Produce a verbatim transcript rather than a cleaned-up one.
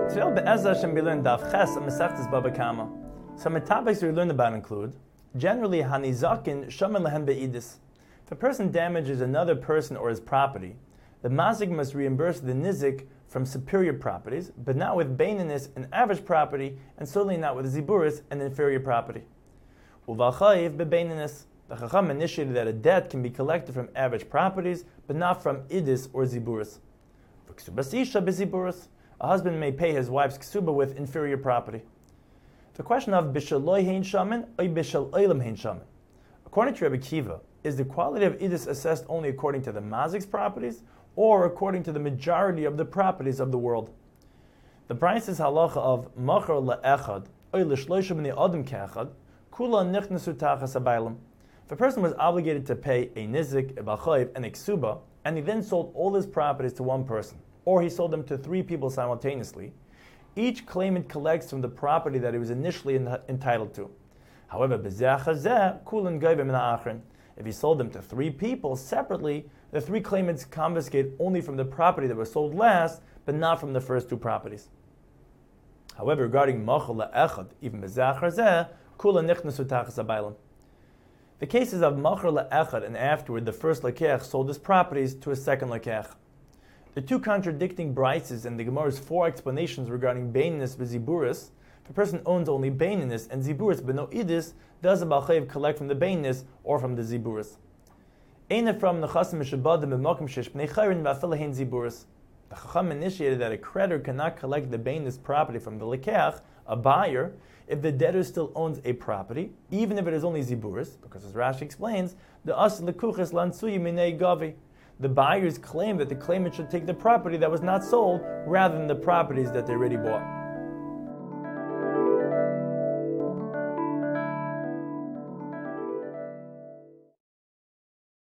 Today, Be'ezah Hashem, we learn Daf Ches and Masechtas Baba Kama. Some of the topics we learn about include, generally, Hanizakin Shomer Lehem Be'idis. If a person damages another person or his property, the mazik must reimburse the nizik from superior properties, but not with baininus and average property, and certainly not with ziburis and inferior property. Uvalchayiv be'baininus. The Chacham initiated that a debt can be collected from average properties, but not from idis or ziburis. For ksubas isha beziburis, a husband may pay his wife's ksuba with inferior property. The question of bishaloi hein shaman or bishal oilam hein shaman. According to Rabbi Kiva, is the quality of idis assessed only according to the mazik's properties, or according to the majority of the properties of the world? The Braisa's halacha of machar le'echad or l'shloisha b'nei adam ke'echad kula nichnasu tachas habaylam. If a person was obligated to pay a nizik, a balchayiv, and a ksuba, and he then sold all his properties to one person, or he sold them to three people simultaneously, each claimant collects from the property that he was initially in, entitled to. However, if he sold them to three people separately, the three claimants confiscate only from the property that was sold last, but not from the first two properties. However, regarding machal le'echad, even b'zachar zeh, kula nichnasu tachas habaylam. The cases of machar le'echad and afterward the first lekech sold his properties to a second lekech. The two contradicting brises and the Gemara's four explanations regarding baininus v'ziburis. If a person owns only baininus and ziburis but no idis, does a balchayiv collect from the baininus or from the ziburis? Eina from nechasim mishabadim b'makom shesh b'nei chayrin v'afil hein ziburis. The Chacham initiated that a creditor cannot collect the baininus property from the lekech, a buyer, if the debtor still owns a property, even if it is only ziburis, because as Rashi explains, the as lekuches lansuyi minei gavi. The buyers claim that the claimant should take the property that was not sold rather than the properties that they already bought.